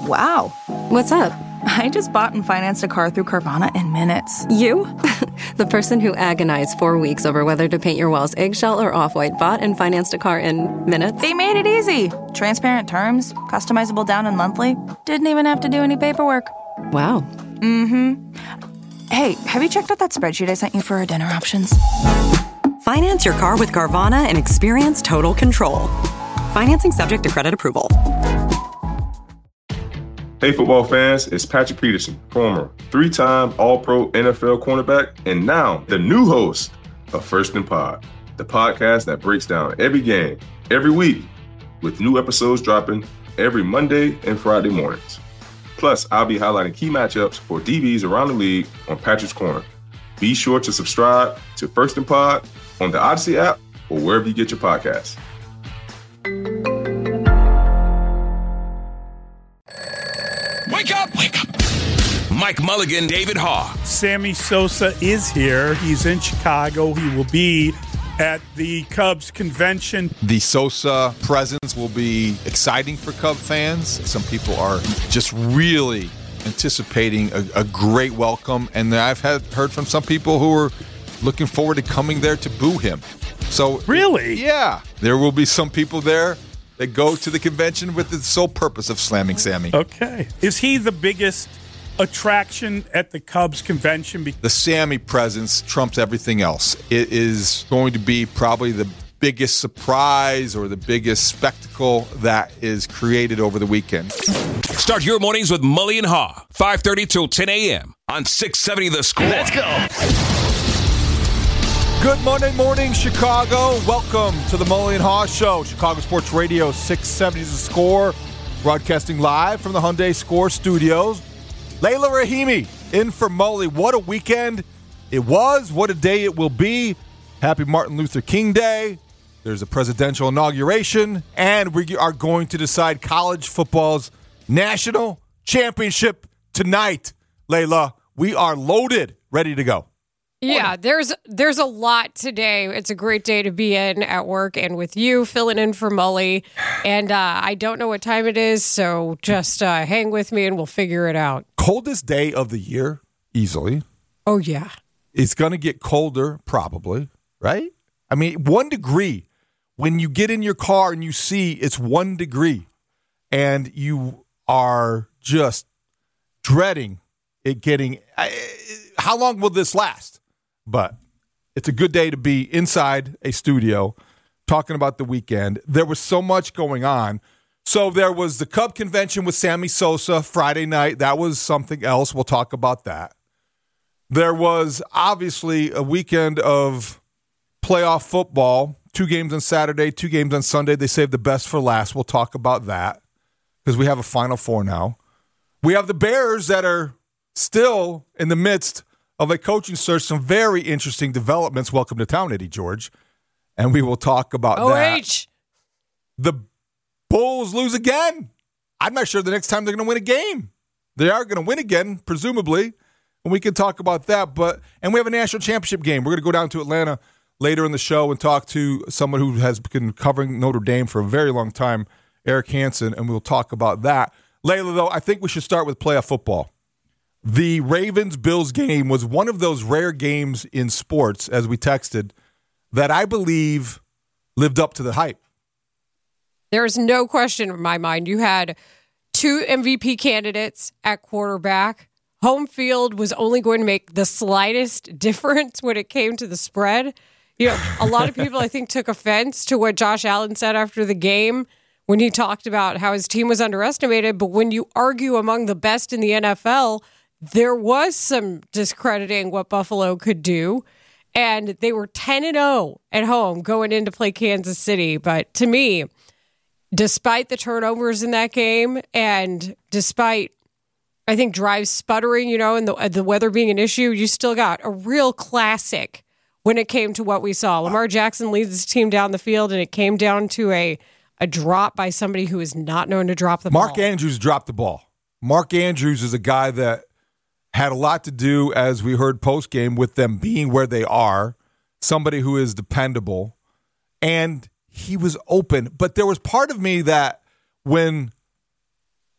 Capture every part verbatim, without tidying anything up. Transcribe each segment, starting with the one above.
Wow. What's up? I just bought and financed a car through Carvana in minutes. You? The person who agonized four weeks over whether to paint your walls eggshell or off-white bought and financed a car in minutes? They made it easy. Transparent terms, customizable down and monthly. Didn't even have to do any paperwork. Wow. Mm-hmm. Hey, have you checked out that spreadsheet I sent you for our dinner options? Finance your car with Carvana and experience total control. Financing subject to credit approval. Hey, football fans, it's Patrick Peterson, former three-time All-Pro N F L cornerback, and now the new host of First and Pod, the podcast that breaks down every game, every week, with new episodes dropping every Monday and Friday mornings. Plus, I'll be highlighting key matchups for D Bs around the league on Patrick's Corner. Be sure to subscribe to First and Pod on the Odyssey app or wherever you get your podcasts. Wake up! Wake up! Mike Mulligan, David Haugh. Sammy Sosa is here. He's in Chicago. He will be at the Cubs convention. The Sosa presence will be exciting for Cub fans. Some people are just really anticipating a, a great welcome, and I've had heard from some people who are looking forward to coming there to boo him. So really, yeah, there will be some people there that go to the convention with the sole purpose of slamming Sammy. Okay, is he the biggest attraction at the Cubs convention? The Sammy presence trumps everything else. It is going to be probably the biggest surprise or the biggest spectacle that is created over the weekend. Start your mornings with Mully and Haugh, five thirty till ten a.m. on six seventy The Score. Let's go. Good Monday morning, Chicago. Welcome to the Mully and Haugh Show. Chicago Sports Radio, six seventy The Score. Broadcasting live from the Hyundai Score Studios. Layla Rahimi in for Mully. What a weekend it was. What a day it will be. Happy Martin Luther King Day. There's a presidential inauguration. And we are going to decide college football's national championship tonight. Layla, we are loaded, ready to go. Yeah, there's there's a lot today. It's a great day to be in at work and with you, filling in for Mully. And uh, I don't know what time it is, so just uh, hang with me and we'll figure it out. Coldest day of the year, easily. Oh, yeah. It's going to get colder, probably, right? I mean, one degree. When you get in your car and you see it's one degree and you are just dreading it getting... I, how long will this last? But it's a good day to be inside a studio talking about the weekend. There was so much going on. So there was the Cub convention with Sammy Sosa Friday night. That was something else. We'll talk about that. There was obviously a weekend of playoff football. Two games on Saturday, two games on Sunday. They saved the best for last. We'll talk about that because we have a Final Four now. We have the Bears that are still in the midst of a coaching search, some very interesting developments. Welcome to town, Eddie George. And we will talk about O H. that. The Bulls lose again. I'm not sure the next time they're going to win a game. They are going to win again, presumably. And we can talk about that. But and we have a national championship game. We're going to go down to Atlanta later in the show and talk to someone who has been covering Notre Dame for a very long time, Eric Hansen, and we'll talk about that. Layla, though, I think we should start with playoff football. The Ravens-Bills game was one of those rare games in sports, as we texted, that I believe lived up to the hype. There's no question in my mind. You had two M V P candidates at quarterback. Home field was only going to make the slightest difference when it came to the spread. You know, a lot of people, I think, took offense to what Josh Allen said after the game when he talked about how his team was underestimated. But when you argue among the best in the N F L, there was some discrediting what Buffalo could do, and they were ten and oh at home going in to play Kansas City. But to me, despite the turnovers in that game and despite, I think, drives sputtering, you know, and the, the weather being an issue, you still got a real classic when it came to what we saw. Lamar Jackson leads his team down the field, and it came down to a, a drop by somebody who is not known to drop the Mark ball. Mark Andrews dropped the ball. Mark Andrews is a guy that had a lot to do, as we heard post-game, with them being where they are, somebody who is dependable, and he was open. But there was part of me that when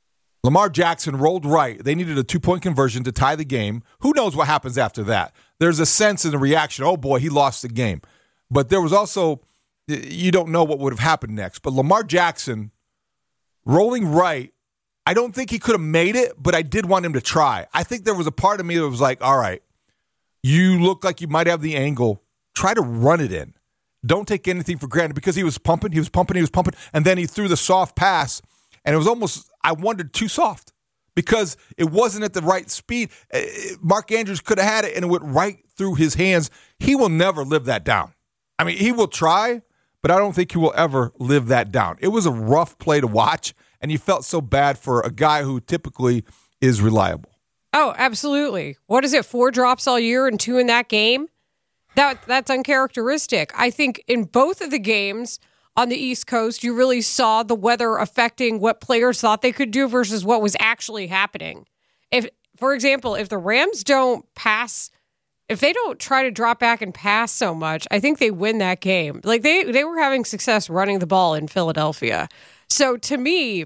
Lamar Jackson rolled right. They needed a two-point conversion to tie the game. Who knows what happens after that? There's a sense in the reaction, oh, boy, he lost the game. But there was also, you don't know what would have happened next. But Lamar Jackson rolling right, I don't think he could have made it, but I did want him to try. I think there was a part of me that was like, all right, you look like you might have the angle. Try to run it in. Don't take anything for granted, because he was pumping, he was pumping, he was pumping, and then he threw the soft pass, and it was almost, I wondered, too soft because it wasn't at the right speed. Mark Andrews could have had it, and it went right through his hands. He will never live that down. I mean, he will try, but I don't think he will ever live that down. It was a rough play to watch, and you felt so bad for a guy who typically is reliable. Oh, absolutely. What is it, four drops all year and two in that game? That That's uncharacteristic. I think in both of the games on the East Coast, you really saw the weather affecting what players thought they could do versus what was actually happening. If, for example, if the Rams don't pass, if they don't try to drop back and pass so much, I think they win that game. Like they, they were having success running the ball in Philadelphia. So to me,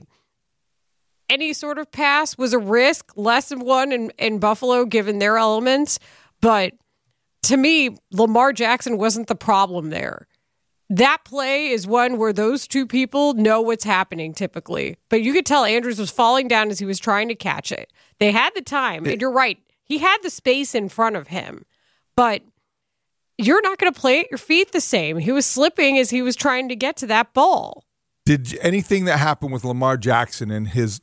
any sort of pass was a risk, less than one in, in Buffalo given their elements. But to me, Lamar Jackson wasn't the problem there. That play is one where those two people know what's happening typically. But you could tell Andrews was falling down as he was trying to catch it. They had the time, and you're right. He had the space in front of him. But you're not going to play at your feet the same. He was slipping as he was trying to get to that ball. Did anything that happened with Lamar Jackson and his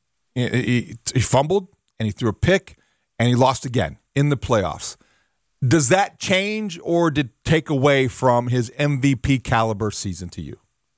he, he fumbled and he threw a pick and he lost again in the playoffs. Does that change or did take away from his M V P caliber season to you?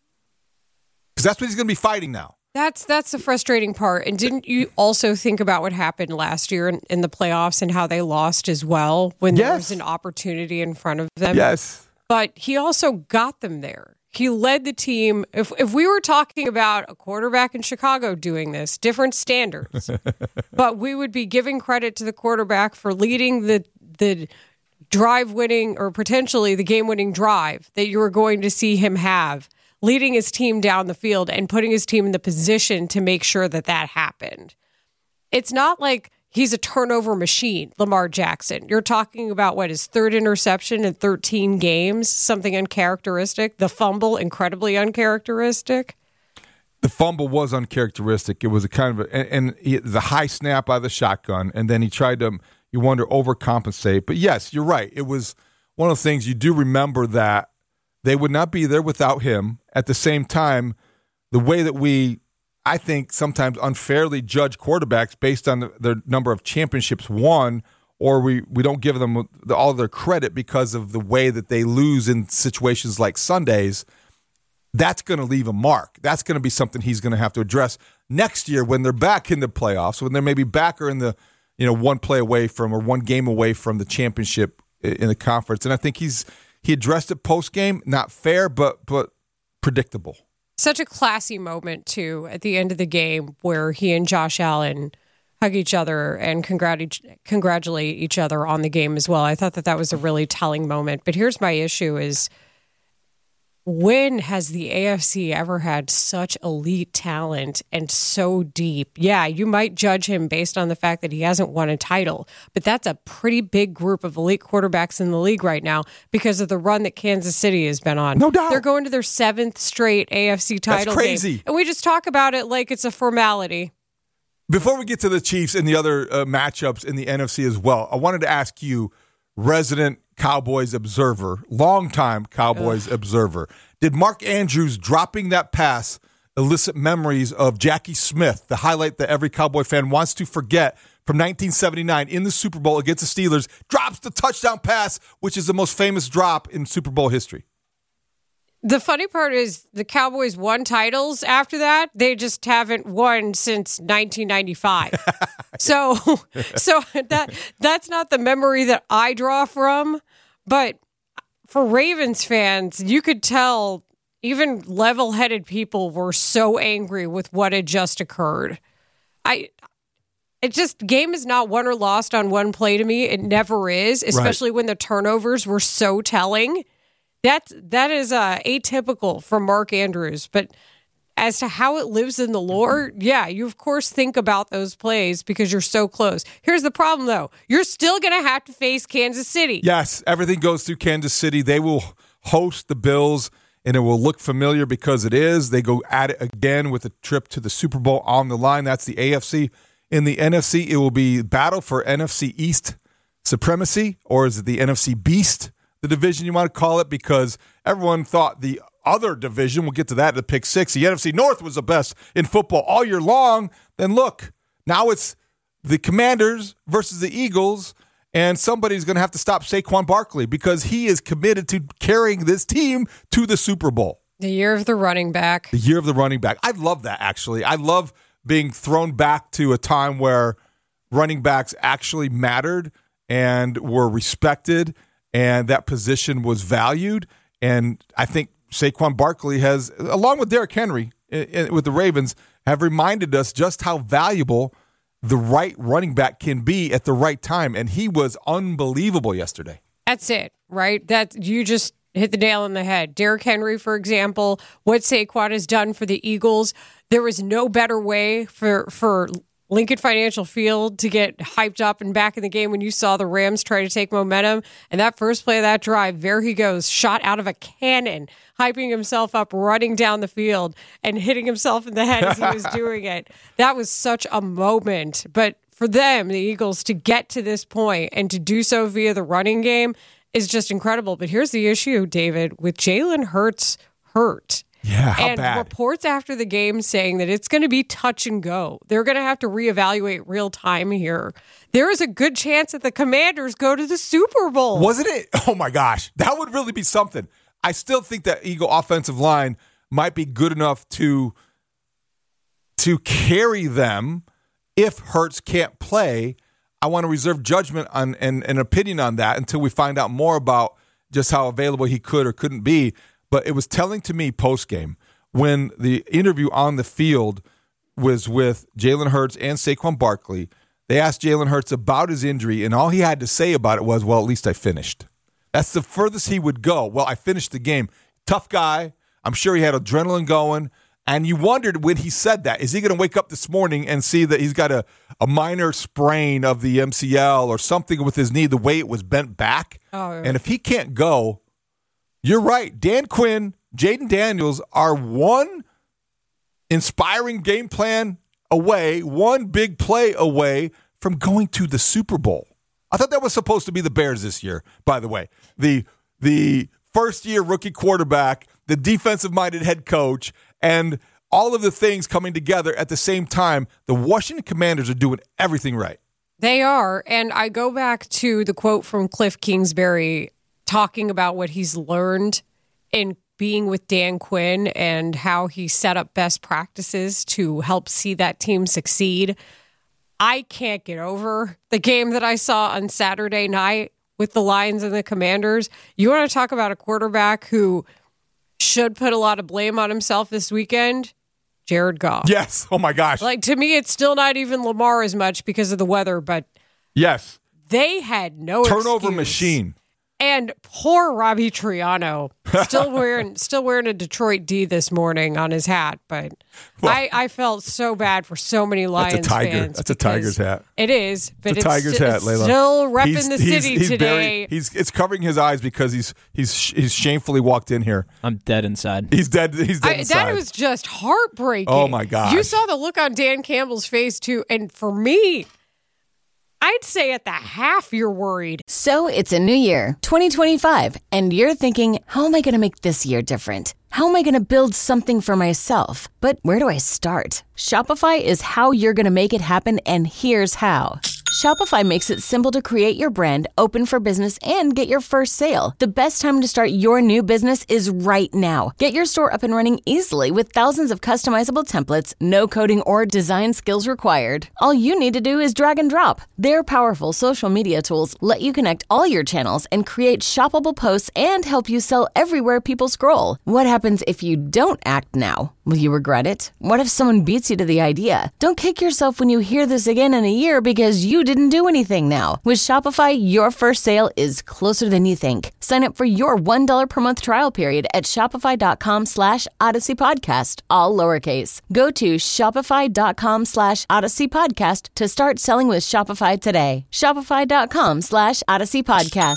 Because that's what he's going to be fighting now. That's that's the frustrating part. And didn't you also think about what happened last year in, in the playoffs and how they lost as well when yes. there was an opportunity in front of them? Yes. But he also got them there. He led the team. If if we were talking about a quarterback in Chicago doing this, different standards. But we would be giving credit to the quarterback for leading the the drive-winning or potentially the game-winning drive that you were going to see him have, leading his team down the field and putting his team in the position to make sure that that happened. It's not like he's a turnover machine, Lamar Jackson. You're talking about, what, his third interception in thirteen games, something uncharacteristic. The fumble, incredibly uncharacteristic. The fumble was uncharacteristic. It was a kind of a, and, and he, the high snap out of the shotgun, and then he tried to, you wonder, overcompensate. But yes, you're right. It was one of the things you do remember that they would not be there without him. At the same time, the way that we, I think, sometimes unfairly judge quarterbacks based on the, the number of championships won, or we, we don't give them the, all of their credit because of the way that they lose in situations like Sundays, that's going to leave a mark. That's going to be something he's going to have to address next year when they're back in the playoffs, when they're maybe back or in the, you know, one play away from or one game away from the championship in the conference. And I think he's he addressed it post-game, not fair, but but predictable. Such a classy moment, too, at the end of the game where he and Josh Allen hug each other and congrat- congratulate each other on the game as well. I thought that that was a really telling moment. But here's my issue is, when has the A F C ever had such elite talent and so deep? Yeah, you might judge him based on the fact that he hasn't won a title, but that's a pretty big group of elite quarterbacks in the league right now because of the run that Kansas City has been on. No doubt. They're going to their seventh straight A F C title That's crazy. game. And we just talk about it like it's a formality. Before we get to the Chiefs and the other uh, matchups in the N F C as well, I wanted to ask you, resident Cowboys observer, longtime Cowboys Ugh. observer, did Mark Andrews dropping that pass elicit memories of Jackie Smith, the highlight that every Cowboy fan wants to forget from nineteen seventy-nine in the Super Bowl against the Steelers, drops the touchdown pass, which is the most famous drop in Super Bowl history? The funny part is the Cowboys won titles after that. They just haven't won since nineteen ninety-five. so so that that's not the memory that I draw from. But for Ravens fans, you could tell even level-headed people were so angry with what had just occurred. I it just game is not won or lost on one play to me. It never is, especially right. when the turnovers were so telling. That that is uh, atypical for Mark Andrews, but as to how it lives in the lore, yeah, you of course think about those plays because you're so close. Here's the problem, though. You're still going to have to face Kansas City. Yes, everything goes through Kansas City. They will host the Bills, and it will look familiar because it is. They go at it again with a trip to the Super Bowl on the line. That's the A F C. In the N F C, it will be battle for N F C East supremacy, or is it the N F C Beast, the division you want to call it, because everyone thought the other division, we'll get to that in the pick six, the N F C North was the best in football all year long. Then look, now it's the Commanders versus the Eagles, and somebody's going to have to stop Saquon Barkley because he is committed to carrying this team to the Super Bowl. The year of the running back. The year of the running back. I love that, actually. I love being thrown back to a time where running backs actually mattered and were respected, and that position was valued. And I think Saquon Barkley has, along with Derrick Henry with the Ravens, have reminded us just how valuable the right running back can be at the right time. And he was unbelievable yesterday. That's it, right? That you just hit the nail on the head. Derrick Henry, for example, what Saquon has done for the Eagles, there was no better way for for Lincoln Financial Field to get hyped up and back in the game when you saw the Rams try to take momentum. And that first play of that drive, there he goes, shot out of a cannon, hyping himself up, running down the field and hitting himself in the head as he was doing it. That was such a moment. But for them, the Eagles, to get to this point and to do so via the running game is just incredible. But here's the issue, David, with Jalen Hurts hurt. Yeah, how and bad? Reports after the game saying that it's going to be touch and go. They're going to have to reevaluate real time here. There is a good chance that the Commanders go to the Super Bowl. Wasn't it? Oh, my gosh. That would really be something. I still think that Eagle offensive line might be good enough to, to carry them if Hurts can't play. I want to reserve judgment on and an opinion on that until we find out more about just how available he could or couldn't be. But it was telling to me post-game when the interview on the field was with Jalen Hurts and Saquon Barkley. They asked Jalen Hurts about his injury, and all he had to say about it was, well, at least I finished. That's the furthest he would go. Well, I finished the game. Tough guy. I'm sure he had adrenaline going. And you wondered when he said that, is he going to wake up this morning and see that he's got a, a minor sprain of the M C L or something with his knee, the way it was bent back? Oh, yeah. And if he can't go, you're right. Dan Quinn, Jaden Daniels are one inspiring game plan away, one big play away from going to the Super Bowl. I thought that was supposed to be the Bears this year, by the way. The the first-year rookie quarterback, the defensive-minded head coach, and all of the things coming together at the same time. The Washington Commanders are doing everything right. They are. And I go back to the quote from Cliff Kingsbury talking about what he's learned in being with Dan Quinn and how he set up best practices to help see that team succeed. I can't get over the game that I saw on Saturday night with the Lions and the Commanders. You want to talk about a quarterback who should put a lot of blame on himself this weekend? Jared Goff. Yes. Oh, my gosh. Like, to me, it's still not even Lamar as much because of the weather, but yes, they had no turnover excuse. machine. And poor Robbie Triano, still wearing still wearing a Detroit D this morning on his hat. But well, I, I felt so bad for so many Lions that's a tiger. fans. That's a Tiger's hat. It is, but it's, a it's, Tiger's st- hat, it's Layla. still repping he's, the he's, city he's today. Very, he's it's covering his eyes because he's he's he's shamefully walked in here. I'm dead inside. He's dead. He's dead I, inside. That was just heartbreaking. Oh my gosh! You saw the look on Dan Campbell's face too, and for me, I'd say at the half you're worried. So it's a new year, twenty twenty-five, and you're thinking, how am I going to make this year different? How am I going to build something for myself? But where do I start? Shopify is how you're going to make it happen, and here's how. Shopify makes it simple to create your brand, open for business, and get your first sale. The best time to start your new business is right now. Get your store up and running easily with thousands of customizable templates, no coding or design skills required. All you need to do is drag and drop. Their powerful social media tools let you connect all your channels and create shoppable posts and help you sell everywhere people scroll. What happens if you don't act now? Will you regret it? What if someone beats you to the idea? Don't kick yourself when you hear this again in a year because you didn't do anything now. With Shopify, your first sale is closer than you think. Sign up for your one dollar per month trial period at shopify.com slash Odyssey Podcast, all lowercase. Go to shopify.com slash Odyssey Podcast to start selling with Shopify today. Shopify.com slash Odyssey Podcast.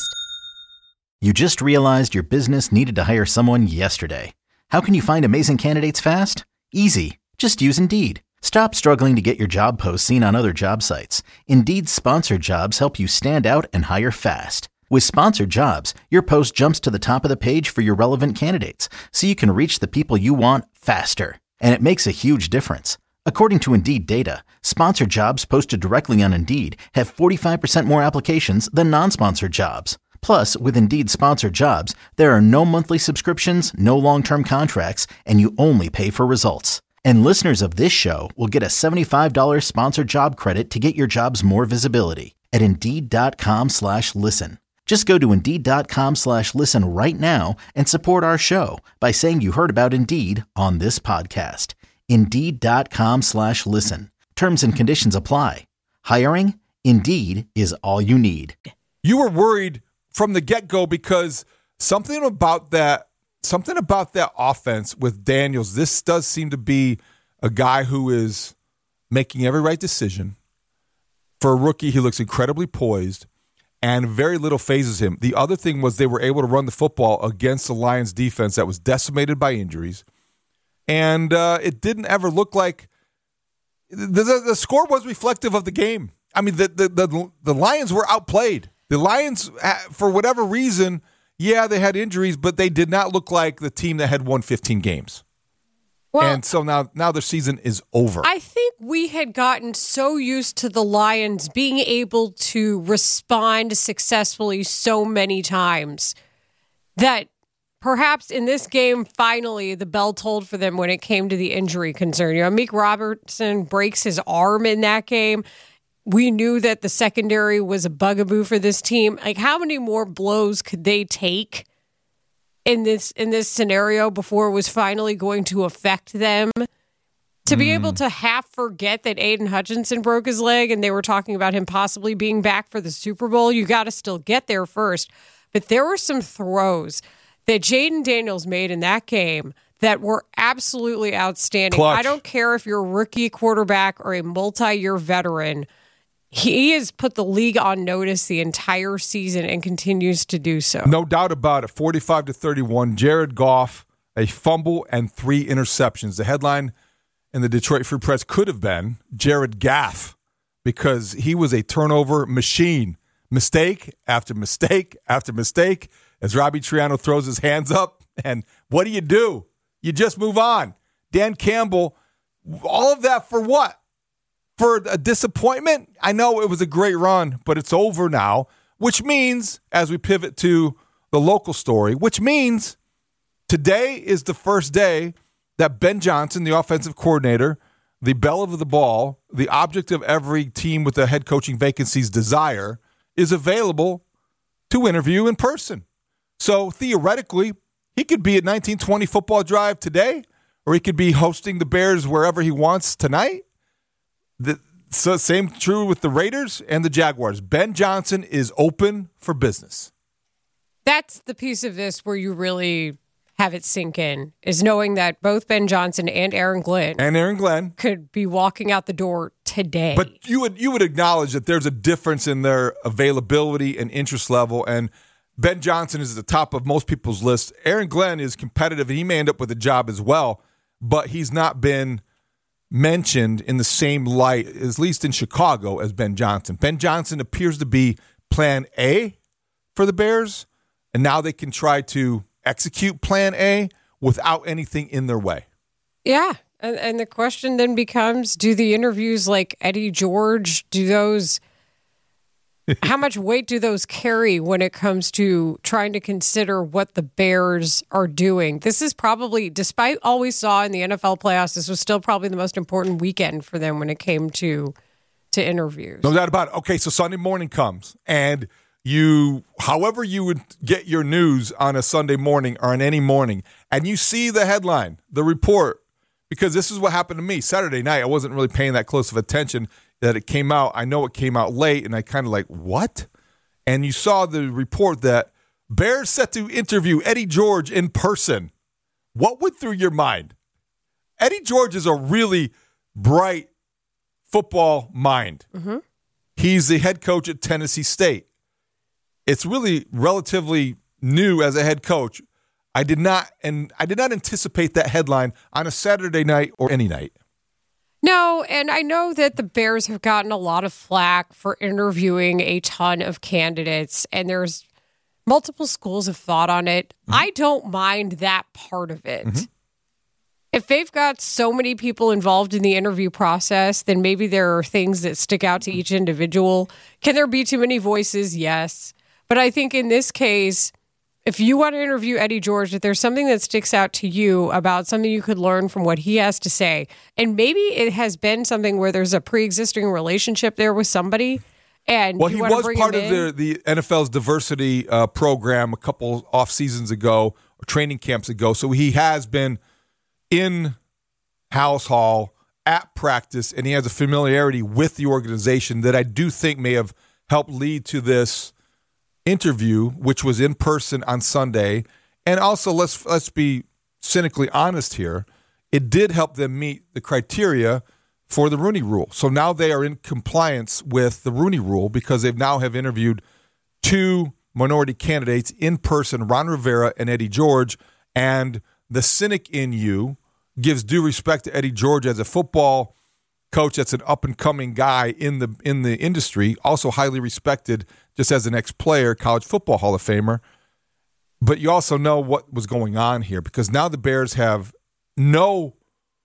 You just realized your business needed to hire someone yesterday. How can you find amazing candidates fast? Easy. Just use Indeed. Stop struggling to get your job posts seen on other job sites. Indeed's sponsored jobs help you stand out and hire fast. With sponsored jobs, your post jumps to the top of the page for your relevant candidates, so you can reach the people you want faster. And it makes a huge difference. According to Indeed data, sponsored jobs posted directly on Indeed have forty-five percent more applications than non-sponsored jobs. Plus, with Indeed sponsored jobs, there are no monthly subscriptions, no long-term contracts, and you only pay for results. And listeners of this show will get a seventy-five dollars sponsored job credit to get your jobs more visibility at Indeed.com slash listen. Just go to Indeed.com slash listen right now and support our show by saying you heard about Indeed on this podcast. Indeed.com slash listen. Terms and conditions apply. Hiring? Indeed is all you need. You were worried from the get-go because something about that something about that offense with Daniels, this does seem to be a guy who is making every right decision. For a rookie, he looks incredibly poised, and very little phases him. The other thing was they were able to run the football against the Lions defense that was decimated by injuries, and uh, it didn't ever look like the, the, the score was reflective of the game. I mean, the, the, the, the Lions were outplayed. The Lions, for whatever reason, yeah, they had injuries, but they did not look like the team that had won fifteen games. Well, and so now, now their season is over. I think we had gotten so used to the Lions being able to respond successfully so many times that perhaps in this game, finally, the bell tolled for them when it came to the injury concern. You know, Meek Robertson breaks his arm in that game. We knew that the secondary was a bugaboo for this team. Like, how many more blows could they take in this in this scenario before it was finally going to affect them? To be mm. able to half forget that Aiden Hutchinson broke his leg and they were talking about him possibly being back for the Super Bowl, you got to still get there first. But there were some throws that Jaden Daniels made in that game that were absolutely outstanding. Clutch. I don't care if you're a rookie quarterback or a multi-year veteran. He has put the league on notice the entire season and continues to do so. No doubt about it. forty-five to thirty-one. Jared Goff, a fumble and three interceptions. The headline in the Detroit Free Press could have been Jared Gaff because he was a turnover machine. Mistake after mistake after mistake as Robbie Triano throws his hands up. And what do you do? You just move on. Dan Campbell, all of that for what? For a disappointment? I know it was a great run, but it's over now, which means, as we pivot to the local story, which means today is the first day that Ben Johnson, the offensive coordinator, the belle of the ball, the object of every team with a head coaching vacancy's desire, is available to interview in person. So theoretically, he could be at nineteen twenty Football Drive today, or he could be hosting the Bears wherever he wants tonight. The so same true with the Raiders and the Jaguars. Ben Johnson is open for business. That's the piece of this where you really have it sink in, is knowing that both Ben Johnson and Aaron Glenn and Aaron Glenn could be walking out the door today. But you would you would acknowledge that there's a difference in their availability and interest level. And Ben Johnson is at the top of most people's list. Aaron Glenn is competitive, and he may end up with a job as well, but he's not been mentioned in the same light, at least in Chicago, as Ben Johnson. Ben Johnson appears to be plan A for the Bears, and now they can try to execute plan A without anything in their way. Yeah, and, and the question then becomes, do the interviews like Eddie George, do those, how much weight do those carry when it comes to trying to consider what the Bears are doing? This is probably, despite all we saw in the N F L playoffs, this was still probably the most important weekend for them when it came to to interviews. No doubt about it. Okay, so Sunday morning comes, and you, however you would get your news on a Sunday morning or on any morning, and you see the headline, the report, because this is what happened to me Saturday night. I wasn't really paying that close of attention that it came out. I know it came out late, and I kind of like, what? And you saw the report that Bears set to interview Eddie George in person. What went through your mind? Eddie George is a really bright football mind. Mm-hmm. He's the head coach at Tennessee State. It's really relatively new as a head coach. I did not, and I did not anticipate that headline on a Saturday night or any night. No, and I know that the Bears have gotten a lot of flack for interviewing a ton of candidates, and there's multiple schools of thought on it. Mm-hmm. I don't mind that part of it. Mm-hmm. If they've got so many people involved in the interview process, then maybe there are things that stick out to each individual. Can there be too many voices? Yes. But I think in this case, if you want to interview Eddie George, if there's something that sticks out to you about something you could learn from what he has to say, and maybe it has been something where there's a pre-existing relationship there with somebody, and well, you he want to was bring part him of the, the N F L's diversity uh, program a couple off seasons ago or training camps ago, so he has been in House Hall at practice, and he has a familiarity with the organization that I do think may have helped lead to this interview, which was in person on Sunday. And also, let's let's be cynically honest here, it did help them meet the criteria for the Rooney Rule. So now they are in compliance with the Rooney Rule because they now have interviewed two minority candidates in person, Ron Rivera and Eddie George. And the cynic in you gives due respect to Eddie George as a football coach that's an up-and-coming guy in the in the industry, also highly respected just as an ex-player, college football Hall of Famer. But you also know what was going on here because now the Bears have no,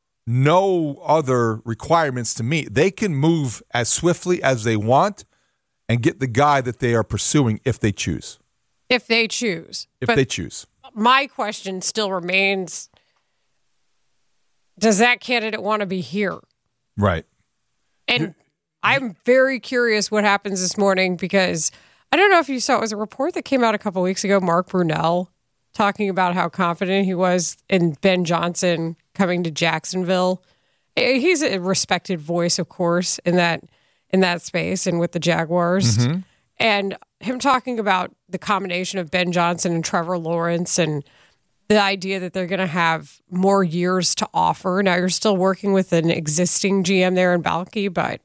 no other requirements to meet. They can move as swiftly as they want and get the guy that they are pursuing if they choose. If they choose. If but they choose. My question still remains, does that candidate want to be here? Right. And I'm very curious what happens this morning because I don't know if you saw, it was a report that came out a couple weeks ago, Mark Brunell talking about how confident he was in Ben Johnson coming to Jacksonville. He's a respected voice, of course, in that in that space and with the Jaguars. Mm-hmm. And him talking about the combination of Ben Johnson and Trevor Lawrence and the idea that they're going to have more years to offer. Now, you're still working with an existing G M there in Balke, but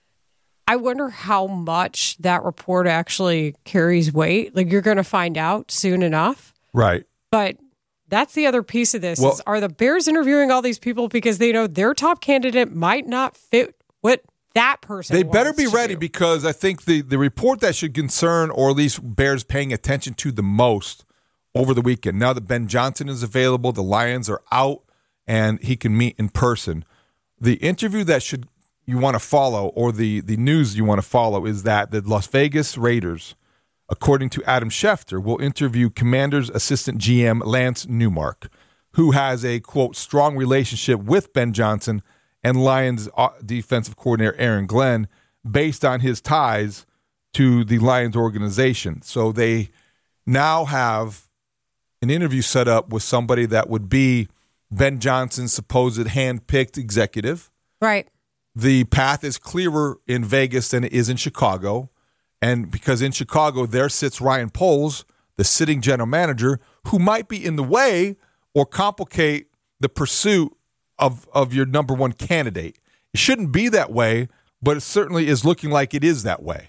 I wonder how much that report actually carries weight. Like, you're going to find out soon enough. Right. But that's the other piece of this. Well, is, are the Bears interviewing all these people because they know their top candidate might not fit what that person They better wants be to ready do? because I think the, the report that should concern, or at least Bears paying attention to the most over the weekend, now that Ben Johnson is available, the Lions are out, and he can meet in person. The interview that should you want to follow, or the, the news you want to follow, is that the Las Vegas Raiders, according to Adam Schefter, will interview Commanders assistant G M Lance Newmark, who has a, quote, strong relationship with Ben Johnson and Lions defensive coordinator Aaron Glenn based on his ties to the Lions organization. So they now have an interview set up with somebody that would be Ben Johnson's supposed hand-picked executive. Right. The path is clearer in Vegas than it is in Chicago. And because in Chicago, there sits Ryan Poles, the sitting general manager, who might be in the way or complicate the pursuit of, of your number one candidate. It shouldn't be that way, but it certainly is looking like it is that way.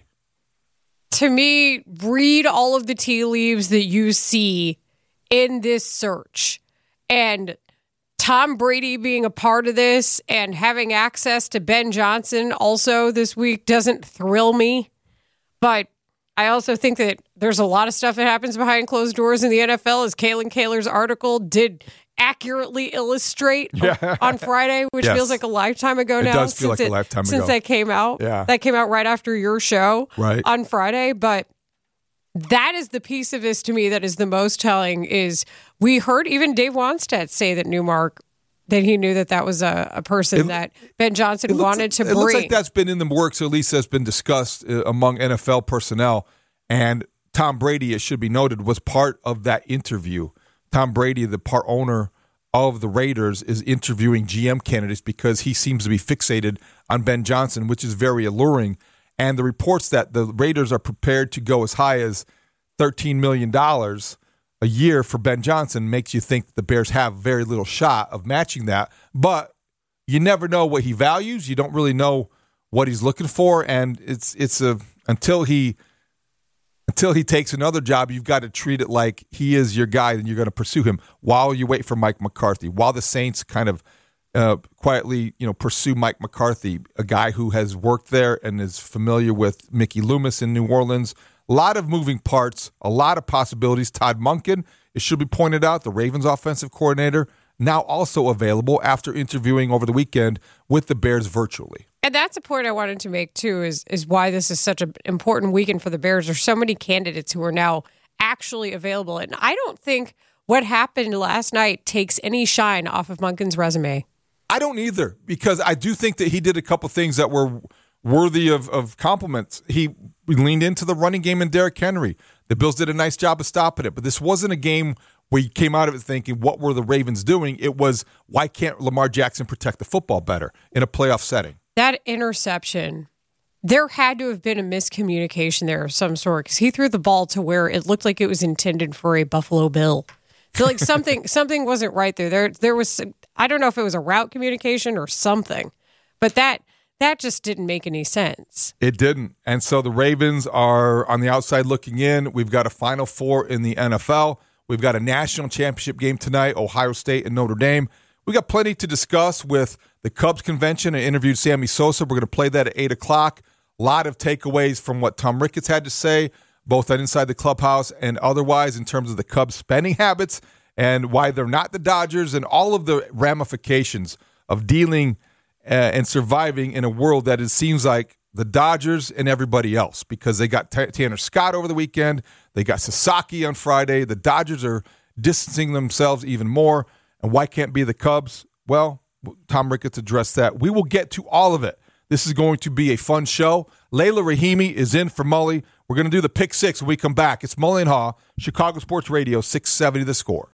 To me, read all of the tea leaves that you see in this search. And Tom Brady being a part of this and having access to Ben Johnson also this week doesn't thrill me. But I also think that there's a lot of stuff that happens behind closed doors in the N F L, as Kalen Kaler's article did accurately illustrate yeah. on, on Friday, which yes. feels like a lifetime ago it now. It does feel like it, a lifetime since ago. that came out. Yeah. That came out right after your show right. on Friday. But that is the piece of this to me that is the most telling. Is we heard even Dave Wanstead say that Newmark, that he knew that that was a, a person it, that Ben Johnson wanted like, to it bring. It looks like that's been in the works, or at least has been discussed uh, among N F L personnel. And Tom Brady, it should be noted, was part of that interview. Tom Brady, the part owner of the Raiders is interviewing G M candidates because he seems to be fixated on Ben Johnson, which is very alluring. And the reports that the Raiders are prepared to go as high as thirteen million dollars a year for Ben Johnson makes you think the Bears have very little shot of matching that. But you never know what he values. You don't really know what he's looking for. And it's it's a until he until he takes another job, you've got to treat it like he is your guy and you're going to pursue him while you wait for Mike McCarthy, while the Saints kind of uh, quietly, you know, pursue Mike McCarthy, a guy who has worked there and is familiar with Mickey Loomis in New Orleans. A lot of moving parts, a lot of possibilities. Todd Monken, it should be pointed out, the Ravens offensive coordinator, now also available after interviewing over the weekend with the Bears virtually. And that's a point I wanted to make, too, is, is why this is such an important weekend for the Bears. There's so many candidates who are now actually available. And I don't think what happened last night takes any shine off of Monken's resume. I don't either, because I do think that he did a couple things that were worthy of, of compliments. He leaned into the running game in Derrick Henry. The Bills did a nice job of stopping it, but this wasn't a game where you came out of it thinking, what were the Ravens doing? It was, why can't Lamar Jackson protect the football better in a playoff setting? That interception, there had to have been a miscommunication there of some sort, because he threw the ball to where it looked like it was intended for a Buffalo Bill. I feel like something something wasn't right there. There there was, I don't know if it was a route communication or something, but that that just didn't make any sense. It didn't. And so the Ravens are on the outside looking in. We've got a Final Four in the N F L. We've got a national championship game tonight, Ohio State and Notre Dame. We got plenty to discuss with the Cubs convention. I interviewed Sammy Sosa. We're going to play that at eight o'clock. A lot of takeaways from what Tom Ricketts had to say, both on Inside the Clubhouse and otherwise, in terms of the Cubs' spending habits and why they're not the Dodgers and all of the ramifications of dealing uh, and surviving in a world that it seems like the Dodgers and everybody else, because they got T- Tanner Scott over the weekend. They got Sasaki on Friday. The Dodgers are distancing themselves even more. And why can't be the Cubs? Well, Tom Ricketts addressed that. We will get to all of it. This is going to be a fun show. Layla Rahimi is in for Mully. We're going to do the pick six when we come back. It's Mully and Haw, Chicago Sports Radio, six seventy The Score.